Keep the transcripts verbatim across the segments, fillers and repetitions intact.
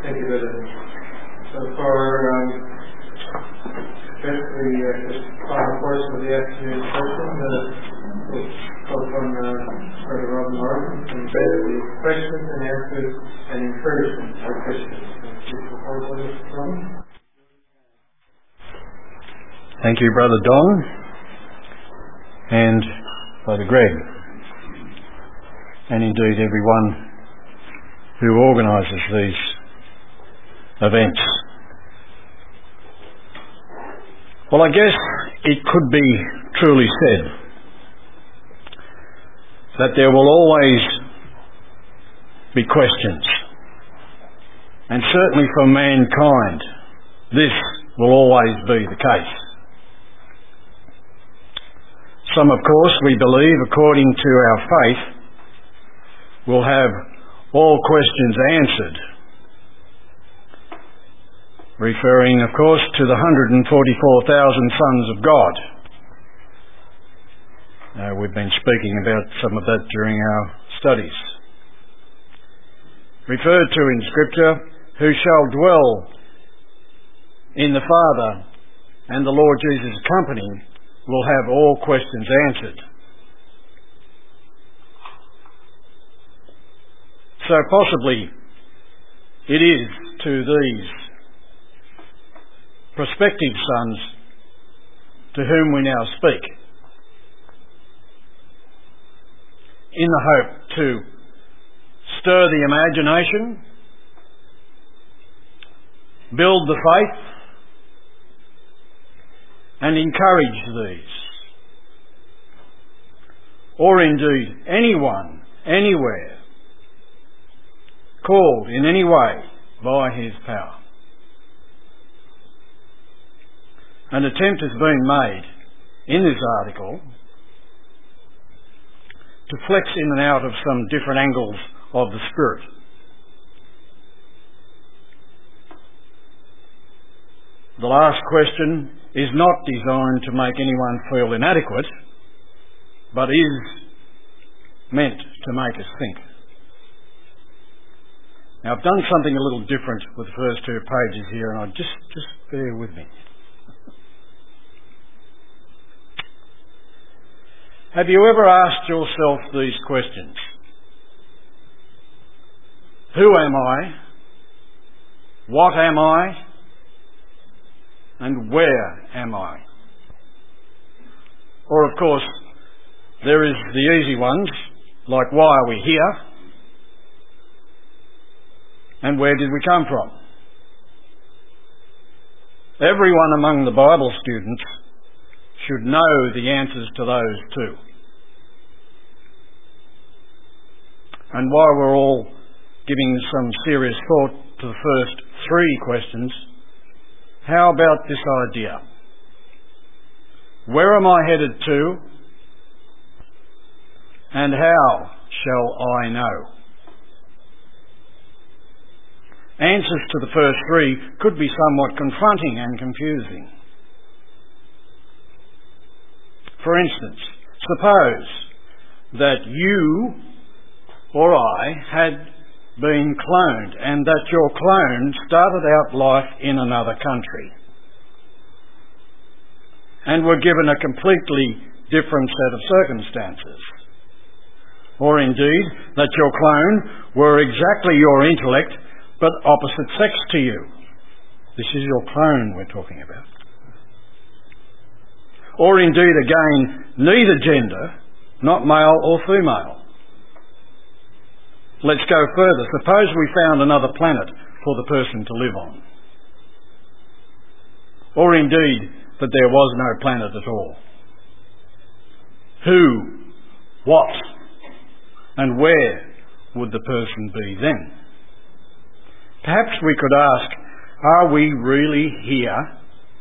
Thank you, brother. So for um, basically uh, this final portion of the afternoon session, uh, we'll call upon uh, Brother Robin Martin and basically questions and answers and encouragement for Christians. Thank you, Brother Don and Brother Greg, and indeed everyone who organises these events. Well, I guess it could be truly said that there will always be questions, and certainly for mankind this will always be the case. Some, of course, we believe, according to our faith, will have all questions answered, referring, of course, to the one hundred forty-four thousand sons of God. Uh, we've been speaking about some of that during our studies. Referred to in Scripture, who shall dwell in the Father and the Lord Jesus' company will have all questions answered. So possibly it is to these prospective sons to whom we now speak, in the hope to stir the imagination, build the faith, and encourage these, or indeed anyone, anywhere, called in any way by his power. An attempt has been made in this article to flex in and out of some different angles of the Spirit. The last question is not designed to make anyone feel inadequate, but is meant to make us think. Now, I've done something a little different with the first two pages here, and I just, just bear with me. Have you ever asked yourself these questions? Who am I? What am I? And where am I? Or, of course, there is the easy ones, like why are we here? And where did we come from? Everyone among the Bible students should know the answers to those too. And while we're all giving some serious thought to the first three questions, how about this idea? Where am I headed to? And how shall I know? Answers to the first three could be somewhat confronting and confusing. For instance, suppose that you or I had been cloned and that your clone started out life in another country and were given a completely different set of circumstances. Or indeed, that your clone were exactly your intellect but opposite sex to you. This is your clone we're talking about. Or indeed, again, neither gender, not male or female. Let's go further. Suppose we found another planet for the person to live on. Or indeed, that there was no planet at all. Who, what, and where would the person be then? Perhaps we could ask, are we really here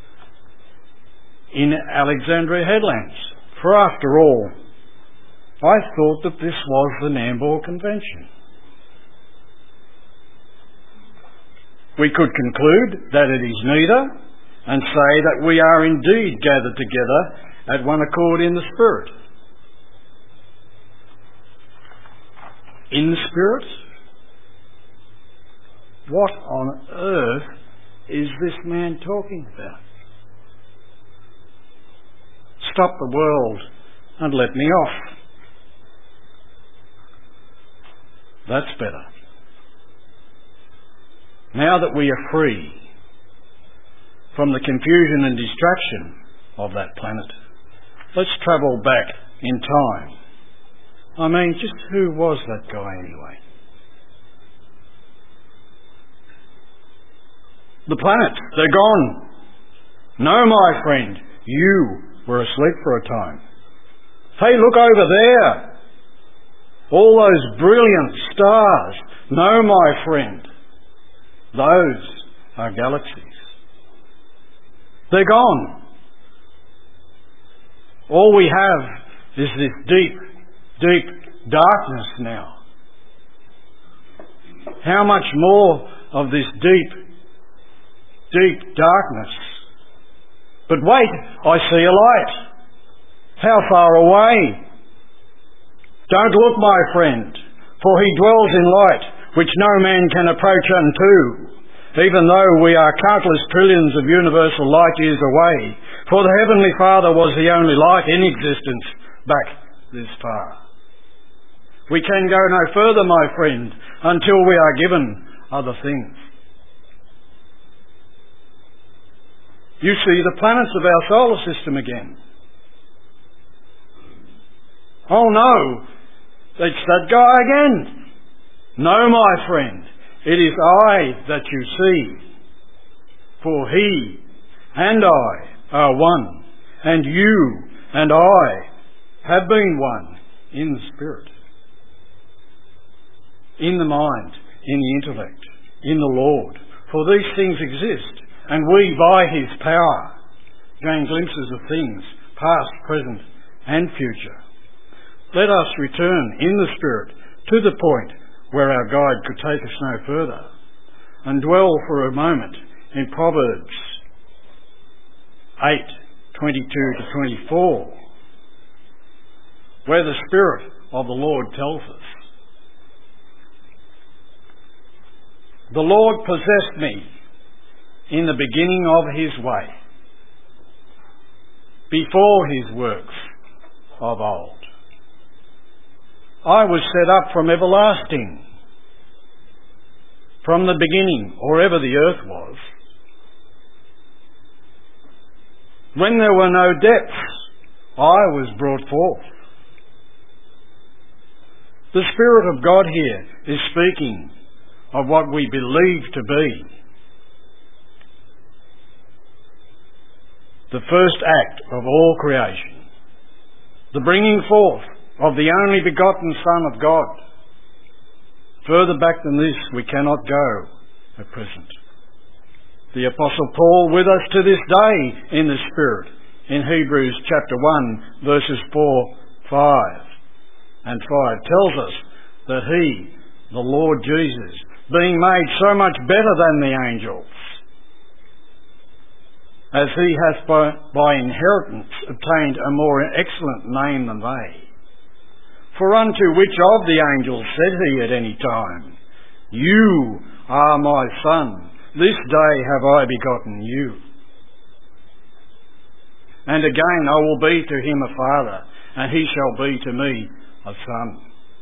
in Alexandria Headlands? For after all, I thought that this was the Nambour Convention. We could conclude that it is neither, and say that we are indeed gathered together at one accord in the Spirit. In the Spirit? what on earth is this man talking about? Stop the world and let me off. That's better. Now that we are free from the confusion and distraction of that planet, let's travel back in time. I mean, just who was that guy anyway? The planets, they're gone. No, my friend, you were asleep for a time. Hey, look over there. All those brilliant stars. No, my friend, those are galaxies. They're gone. All we have is this deep, deep darkness now. How much more of this deep, deep darkness? But wait, I see a light. How far away? Don't look, my friend, for he dwells in light, which no man can approach unto, even though we are countless trillions of universal light years away. For the Heavenly Father was the only light in existence back this far. We can go no further, my friend, until we are given other things. You see the planets of our solar system again. Oh no, it's that guy again. No, my friend, it is I that you see. For he and I are one, and you and I have been one in the spirit, in the mind, in the intellect, in the Lord. For these things exist, and we, by his power, gain glimpses of things past, present, and future. Let us return in the Spirit to the point where our guide could take us no further, and dwell for a moment in Proverbs eight, twenty-two to twenty-four, where the Spirit of the Lord tells us, "The Lord possessed me in the beginning of his way, before his works of old. I was set up from everlasting, from the beginning, or ever the earth was. When there were no depths, I was brought forth." The Spirit of God here is speaking of what we believe to be the first act of all creation, the bringing forth of the only begotten Son of God. Further back than this we cannot go at present. The Apostle Paul, with us to this day in the Spirit, in Hebrews chapter one, verses four, five and five, tells us that he, the Lord Jesus, being made so much better than the angels, as he hath by, by inheritance obtained a more excellent name than they. For unto which of the angels said he at any time, "You are my Son, this day have I begotten you"? And again, "I will be to him a father, and he shall be to me a son."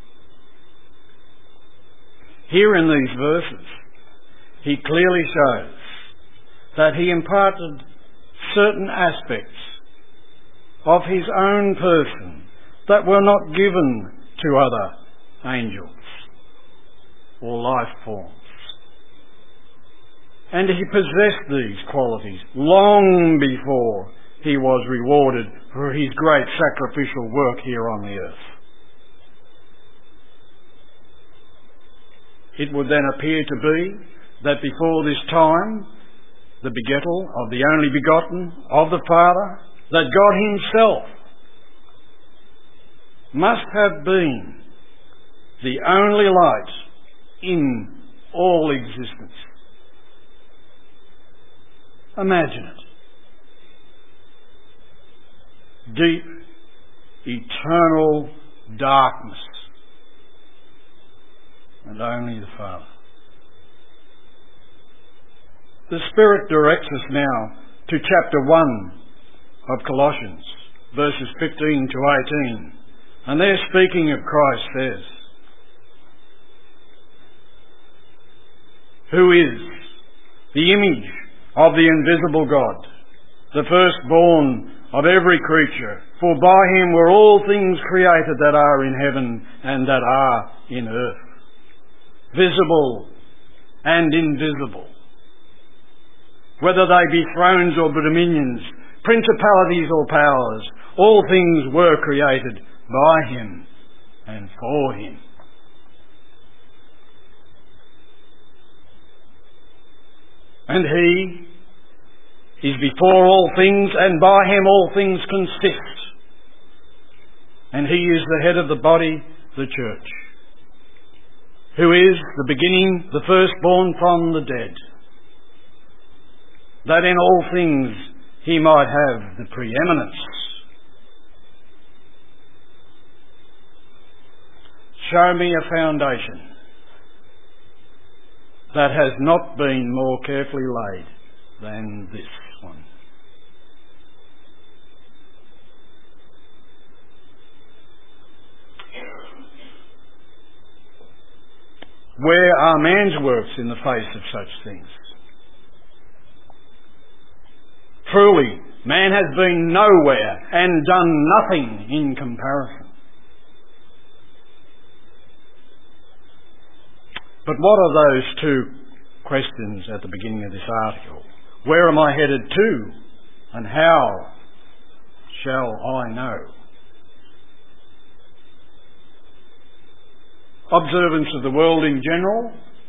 Here in these verses, he clearly shows that he imparted certain aspects of his own person that were not given to other angels or life forms. And he possessed these qualities long before he was rewarded for his great sacrificial work here on the earth. It would then appear to be that before this time, the begettal of the only begotten of the Father, that God himself must have been the only light in all existence. Imagine it. Deep, eternal darkness, and only the Father. The Spirit directs us now to chapter one of Colossians, verses fifteen to eighteen. And there, speaking of Christ, says, who is the image of the invisible God, the firstborn of every creature. For by him were all things created that are in heaven and that are in earth, visible and invisible, whether they be thrones or dominions, principalities or powers. All things were created by him and for him. And he is before all things, and by him all things consist. And he is the head of the body, the church, who is the beginning, the firstborn from the dead, that in all things he might have the preeminence. Show me a foundation that has not been more carefully laid than this one. Where are man's works in the face of such things? Truly, man has been nowhere and done nothing in comparison. But what are those two questions at the beginning of this article? Where am I headed to? And how shall I know? Observance of the world in general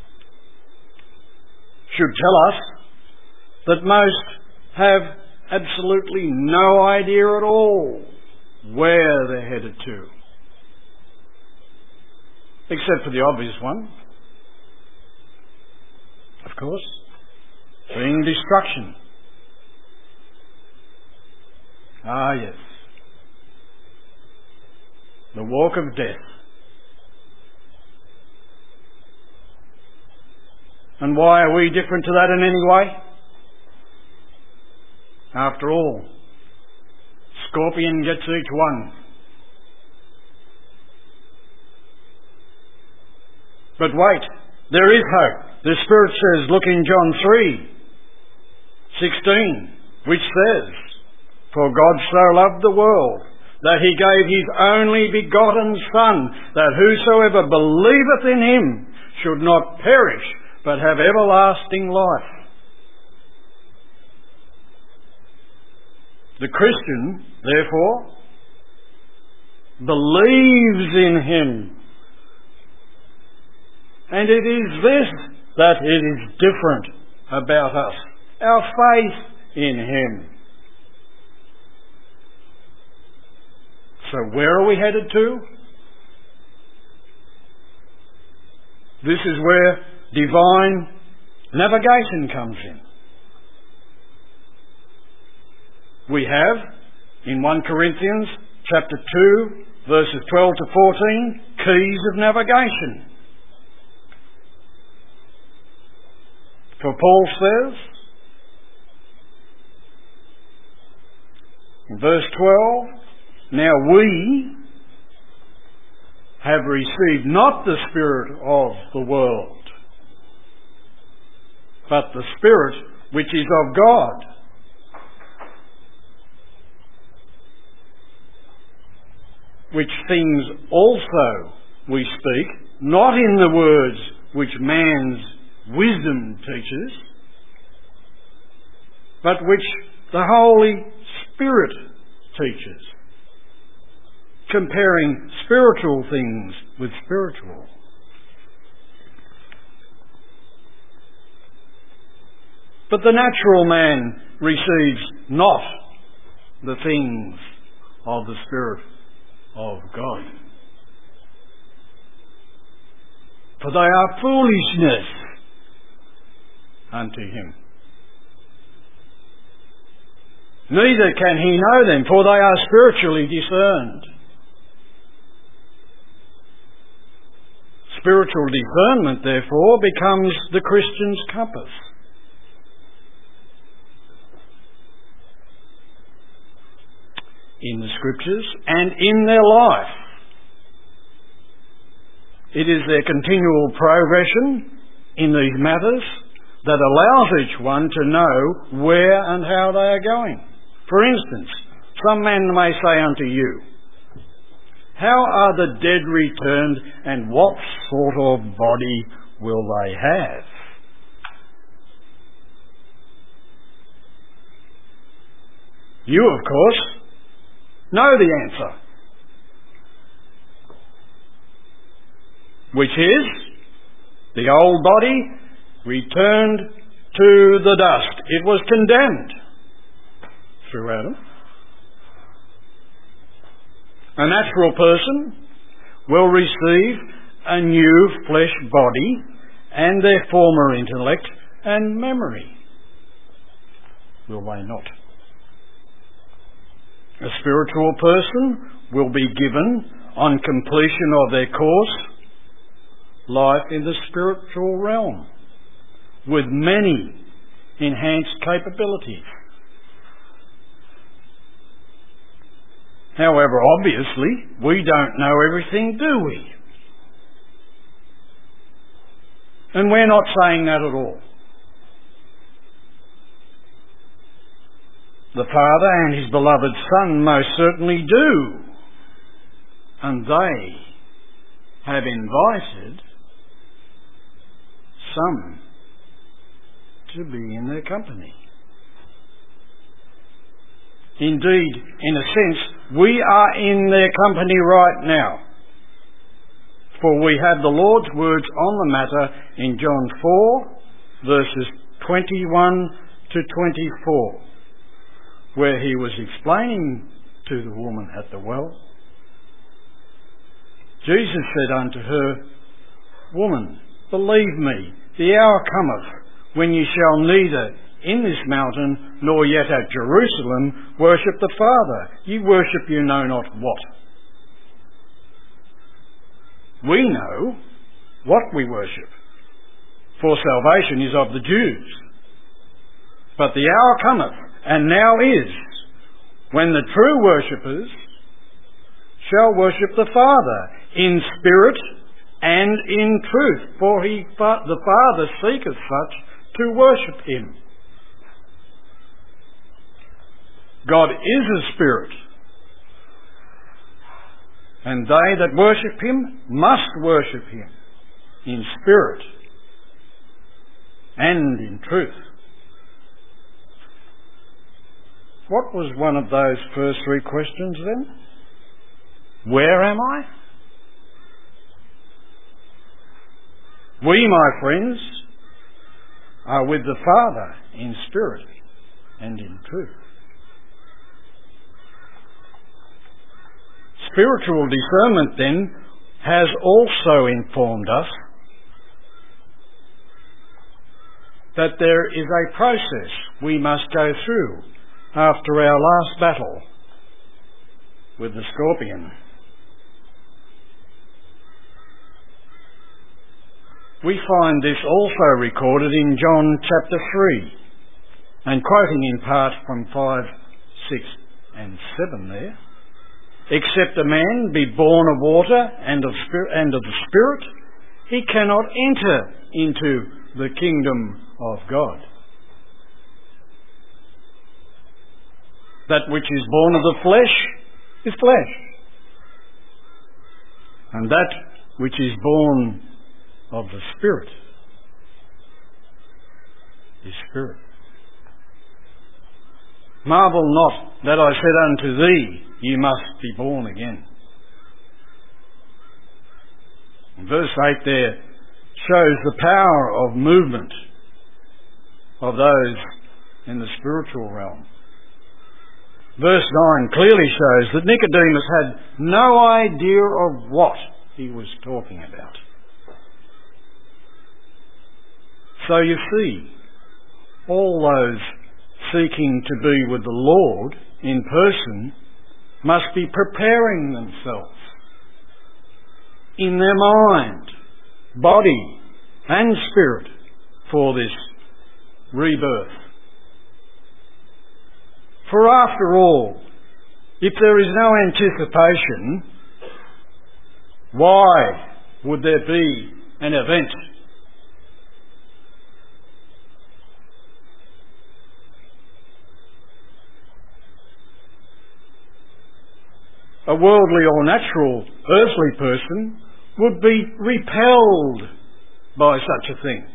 should tell us that most have absolutely no idea at all where they're headed to, except for the obvious one, of course, being destruction. Ah, yes. The walk of death. And why are we different to that in any way? After all, scorpion gets each one. But wait, there is hope. The Spirit says, look in John three sixteen, which says, for God so loved the world that he gave his only begotten Son, that whosoever believeth in him should not perish, but have everlasting life. The Christian, therefore, believes in him. And it is this that it is different about us, our faith in him. So where are we headed to? This is where divine navigation comes in. We have, in First Corinthians chapter two, verses twelve to fourteen, keys of navigation. For Paul says, in verse twelve, now we have received not the spirit of the world, but the Spirit which is of God, which things also we speak, not in the words which man's wisdom teaches, but which the Holy Spirit teaches, comparing spiritual things with spiritual. But the natural man receives not the things of the Spirit of God, for they are foolishness unto him. Neither can he know them, for they are spiritually discerned. Spiritual discernment, therefore, becomes the Christian's compass. in the Scriptures and in their life. It is their continual progression in these matters that allows each one to know where and how they are going. For instance, some man may say unto you, how are the dead returned, and what sort of body will they have? You, of course, know the answer, which is the old body returned to the dust. It was condemned through Adam. A natural person will receive a new flesh body and their former intellect and memory. Will they not? A spiritual person will be given, on completion of their course, life in the spiritual realm with many enhanced capabilities. However, obviously, we don't know everything, do we? And we're not saying that at all. The Father and His beloved Son most certainly do. And they have invited some to be in their company. Indeed, in a sense, we are in their company right now. For we have the Lord's words on the matter in John four, verses twenty-one to twenty-four, where He was explaining to the woman at the well. Jesus said unto her, Woman, believe me, the hour cometh when ye shall neither in this mountain nor yet at Jerusalem worship the Father. Ye worship you know not what. We know what we worship, for salvation is of the Jews. But the hour cometh, and now is, when the true worshippers shall worship the Father in spirit and in truth, for he, the Father seeketh such to worship Him. God is a spirit, and they that worship Him must worship Him in spirit and in truth. What was one of those first three questions then? Where am I? We, my friends, are with the Father in spirit and in truth. Spiritual discernment, then, has also informed us that there is a process we must go through after our last battle with the scorpion. We find this also recorded in John chapter three, and quoting in part from five, six and seven there. Except a man be born of water and of spirit, and of the Spirit, he cannot enter into the kingdom of God. That which is born of the flesh is flesh, and that which is born of the Spirit is spirit. Marvel not that I said unto thee, ye must be born again. And verse eight there shows the power of movement of those in the spiritual realm. Verse nine clearly shows that Nicodemus had no idea of what he was talking about. So you see, all those seeking to be with the Lord in person must be preparing themselves in their mind, body and spirit for this rebirth. For after all, If there is no anticipation, why would there be an event? A worldly or natural earthly person would be repelled by such a thing.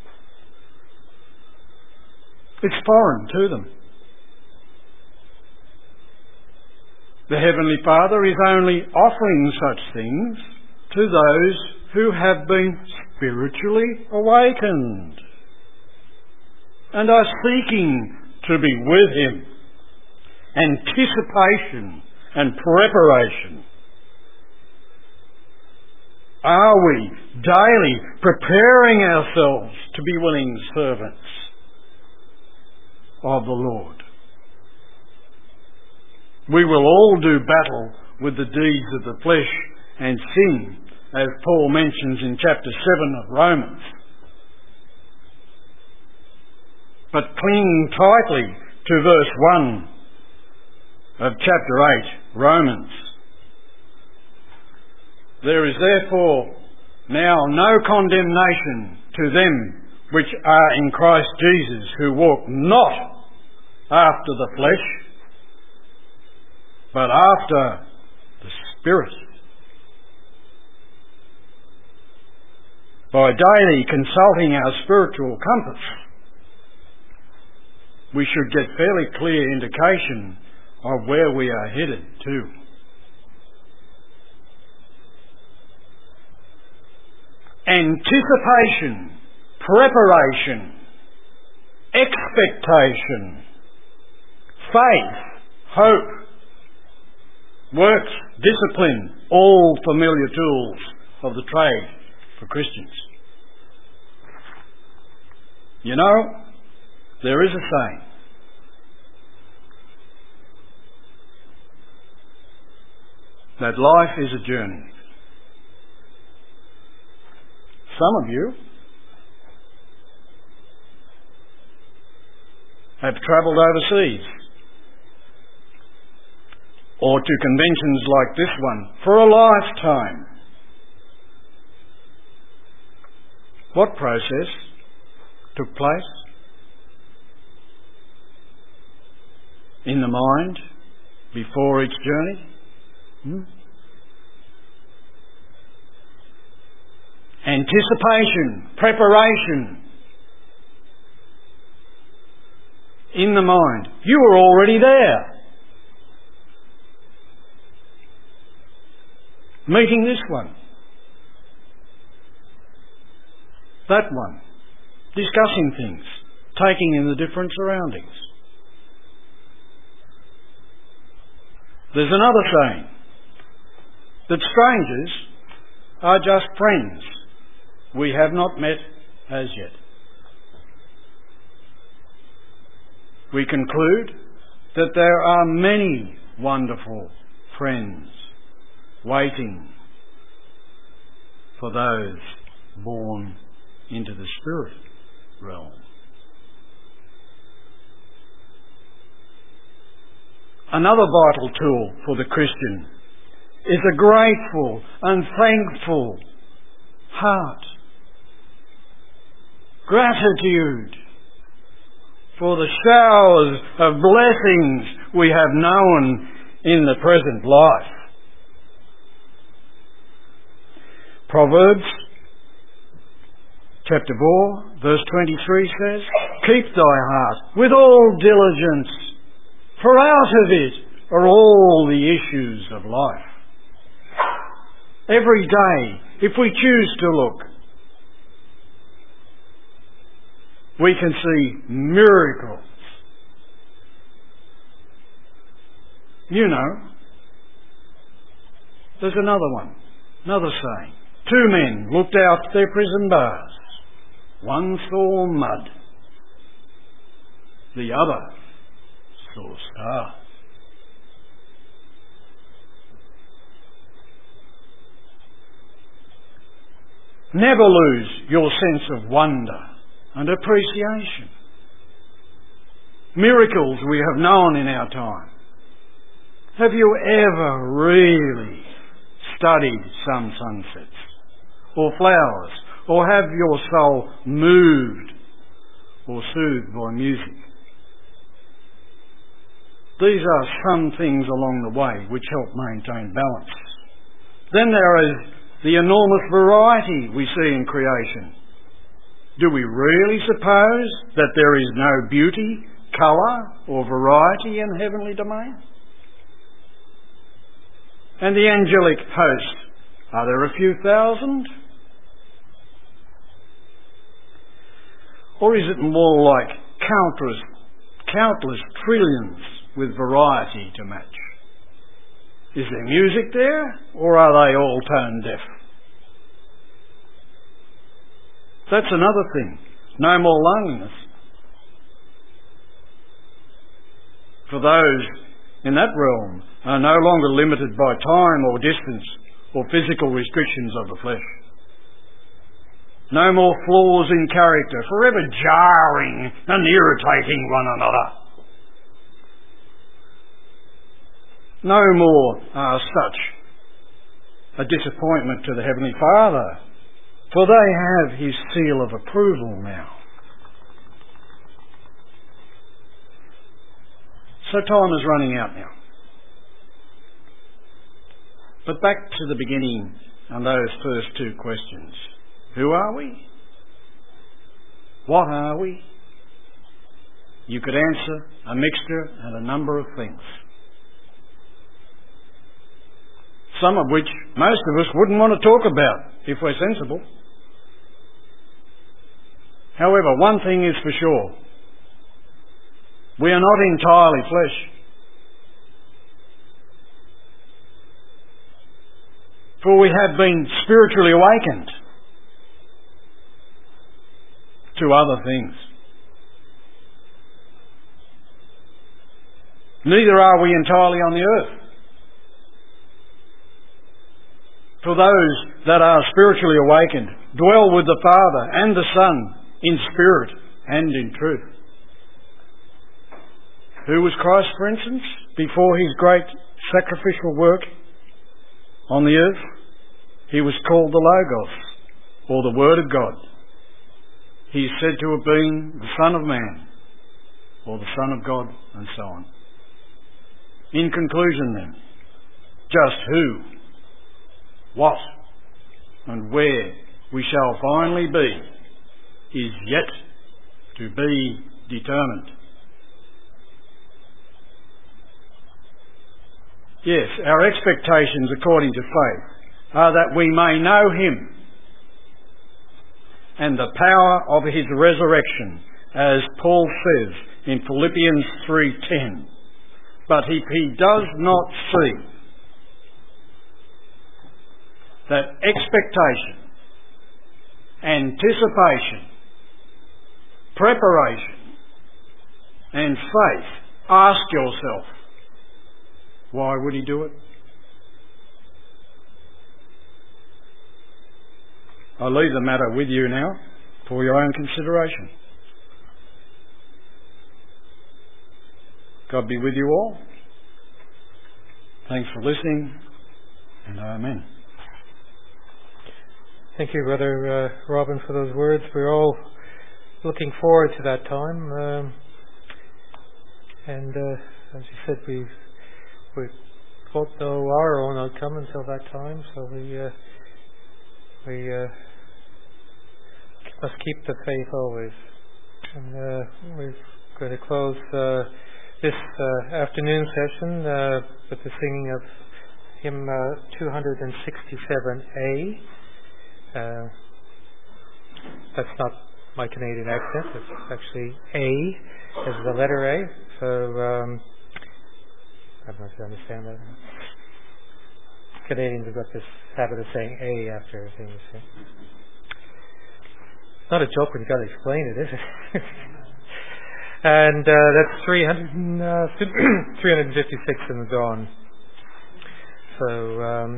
It's foreign to them. The Heavenly Father is only offering such things to those who have been spiritually awakened and are seeking to be with Him. Anticipation and preparation. Are we daily preparing ourselves to be willing servants of the Lord? We will all do battle with the deeds of the flesh and sin, as Paul mentions in chapter seven of Romans. But clinging tightly to verse one of chapter eight, Romans. There is therefore now no condemnation to them which are in Christ Jesus, who walk not after the flesh, but after the Spirit. By daily consulting our spiritual compass, we should get fairly clear indication of where we are headed to. Anticipation, preparation, expectation, faith, hope, works, discipline, all familiar tools of the trade for Christians. You know, there is a saying. That life is a journey. Some of you have travelled overseas or to conventions like this one for a lifetime. What process took place in the mind before each journey? Hmm? Anticipation, preparation in the mind. You were already there. Meeting this one, that one, discussing things, taking in the different surroundings. There's another saying, that strangers are just friends we have not met as yet. We conclude that there are many wonderful friends waiting for those born into the spirit realm. Another vital tool for the Christian is a grateful and thankful heart. Gratitude for the showers of blessings we have known in the present life. Proverbs chapter four verse twenty-three says, "Keep thy heart with all diligence, for out of it are all the issues of life." Every day, if we choose to look, we can see miracles. You know, there's another one, another saying. Two men looked out their prison bars. One saw mud. The other saw stars. Never lose your sense of wonder and appreciation. Miracles we have known in our time. Have you ever really studied some sunsets or flowers, or have your soul moved or soothed by music? These are some things along the way which help maintain balance. Then there is the enormous variety we see in creation. Do we really suppose that there is no beauty, colour or variety in the heavenly domain? And the angelic host, are there a few thousand? Or is it more like countless, countless trillions with variety to match? Is there music there, or are they all tone deaf? That's another thing. No more loneliness. For those in that realm are no longer limited by time or distance or physical restrictions of the flesh. No more flaws in character, forever jarring and irritating one another. No more are such a disappointment to the Heavenly Father, for they have His seal of approval now. So time is running out now. But back to the beginning and those first two questions. Who are we? What are we? You could answer a mixture and a number of things. Some of which most of us wouldn't want to talk about if we're sensible. However, one thing is for sure. We are not entirely flesh. For we have been spiritually awakened to other things. Neither are we entirely on the earth. For those that are spiritually awakened dwell with the Father and the Son in spirit and in truth. Who was Christ, for instance, before His great sacrificial work on the earth? He was called the Logos, or the Word of God. He is said to have been the Son of Man, or the Son of God, and so on. In conclusion then, just who, what, and where we shall finally be is yet to be determined. Yes, our expectations according to faith are that we may know Him and the power of His resurrection, as Paul says in Philippians three ten. But if he does not see that expectation, anticipation, preparation and faith, ask yourself, why would he do it? I leave the matter with you now for your own consideration. God be with you all. Thanks for listening, and amen. Thank you, Brother uh, Robin, for those words. We're all looking forward to that time. Um, and uh, as you said, we we won't know our own outcome until that time, so we uh, we uh, must keep the faith always. And uh, we're going to close uh, this uh, afternoon session uh, with the singing of hymn uh, two sixty-seven A. Uh, that's not my Canadian accent. It's actually A as the letter A. So um, I don't know if you understand that. Canadians have got this habit of saying A after everything you say. It's not a joke when you've got to explain it, is it? And uh, that's three fifty-six in the dawn. So, um,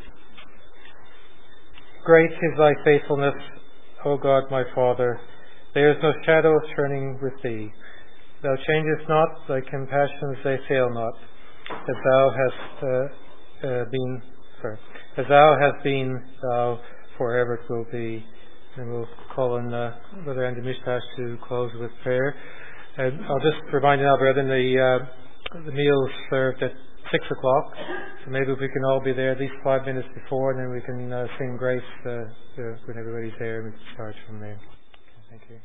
great is thy faithfulness, O God my Father. There is no shadow of turning with thee. Thou changest not, thy compassions they fail not. as thou hast uh, uh, been, sorry, as thou hast been, thou forever it will be. And we'll call on uh, Brother Andy Mishtash to close with prayer. And I'll just remind you now, brethren, the uh, the meal's served at six o'clock. So maybe if we can all be there at least five minutes before, and then we can uh, sing grace uh, uh, when everybody's there, and we can start from there. Thank you.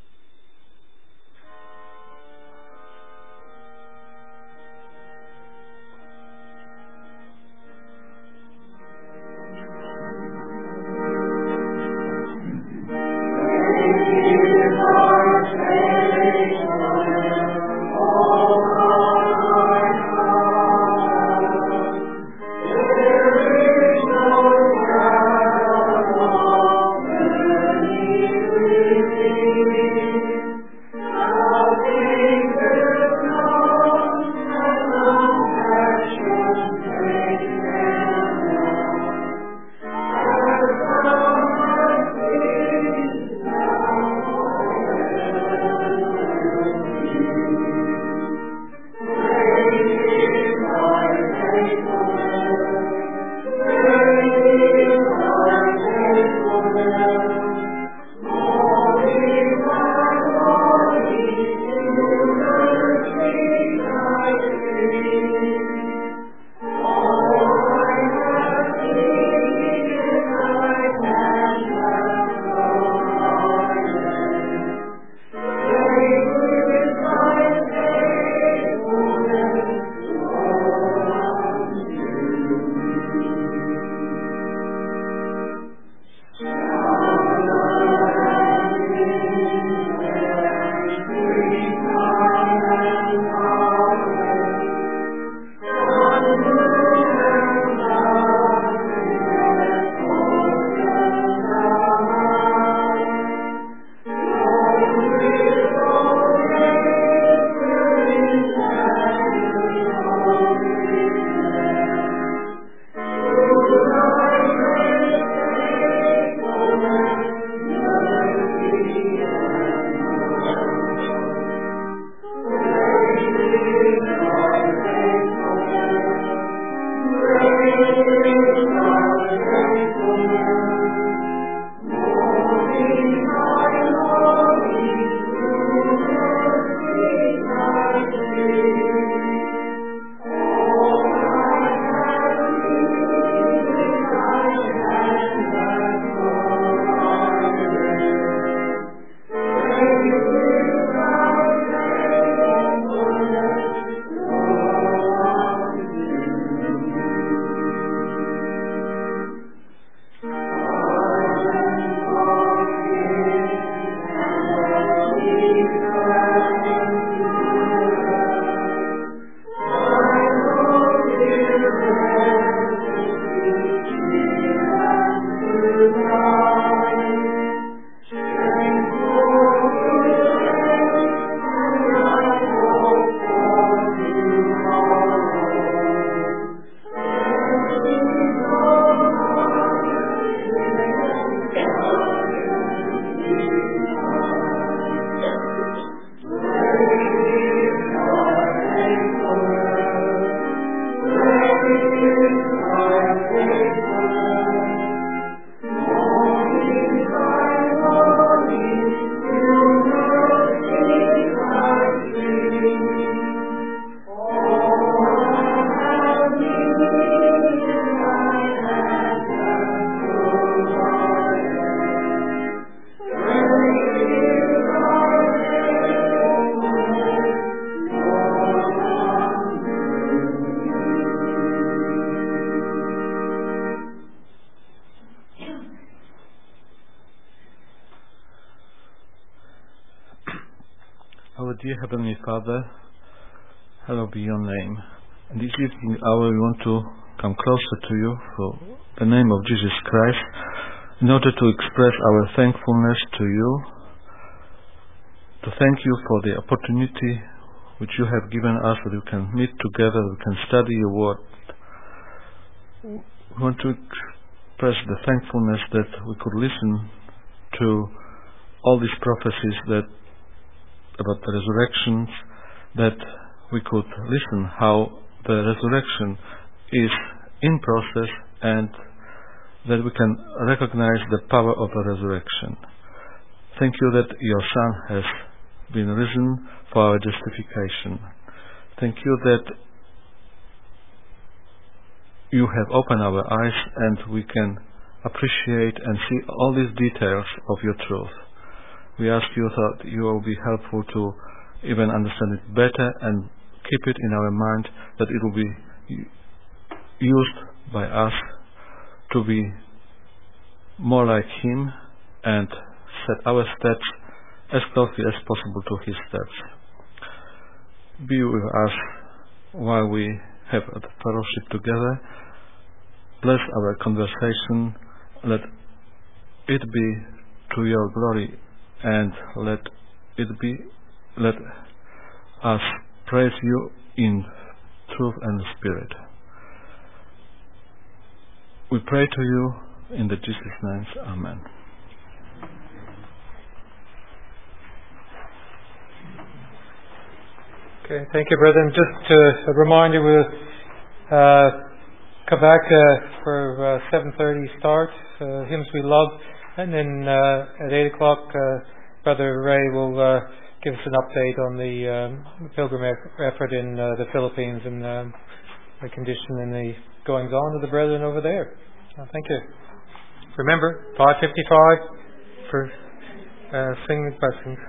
Our dear Heavenly Father, hallowed be your name. In this evening hour we want to come closer to you for the name of Jesus Christ in order to express our thankfulness to you, to thank you for the opportunity which you have given us that we can meet together, we can study your word. We want to express the thankfulness that we could listen to all these prophecies that about the resurrections, that we could listen how the resurrection is in process and that we can recognize the power of the resurrection. Thank you that your Son has been risen for our justification. Thank you that you have opened our eyes and we can appreciate and see all these details of your truth. We ask you that you will be helpful to even understand it better and keep it in our mind, that it will be used by us to be more like Him and set our steps as closely as possible to His steps. Be with us while we have a fellowship together. Bless our conversation. Let it be to your glory, and let it be, let us praise you in truth and spirit. We pray to you in the Jesus' name. Amen. Okay, thank you, brethren. Just uh, a reminder, we'll uh, come back uh, for uh, seven thirty start, uh, Hymns We Love, and then uh, at eight o'clock, uh, Brother Ray will uh, give us an update on the um, pilgrim effort in uh, the Philippines and um, the condition and the goings on of the brethren over there. Uh, thank you. Remember, five fifty-five for uh, singing blessings.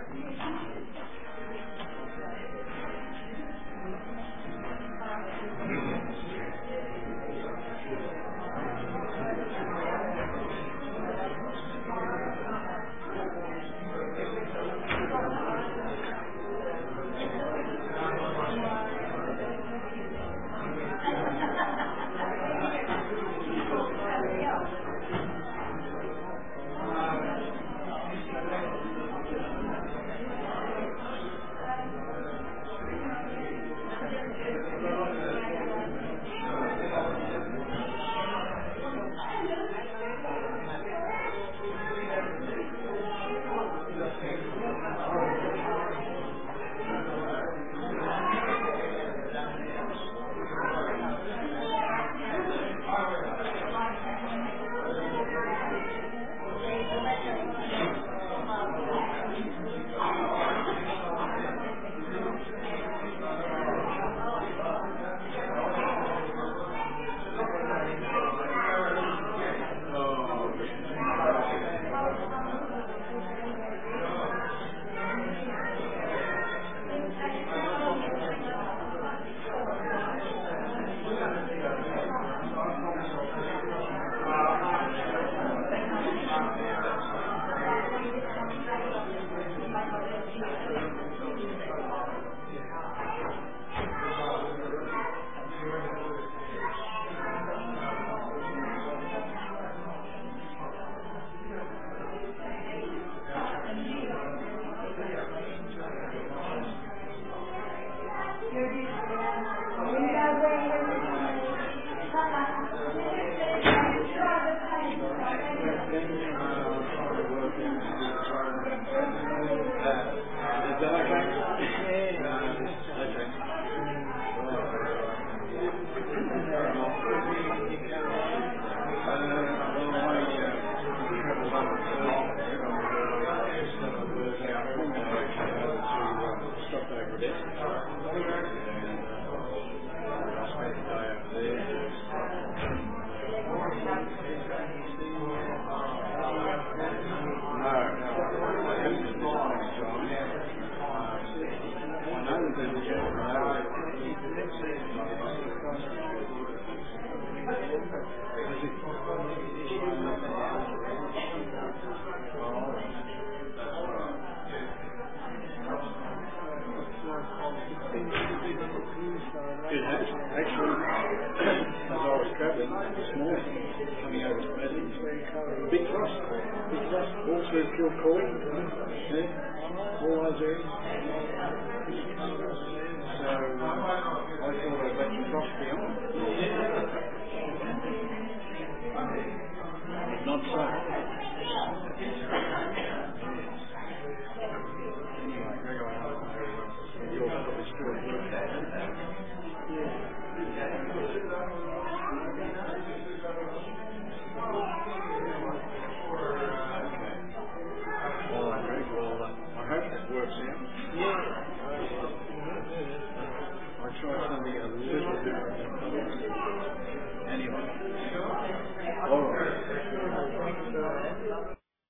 you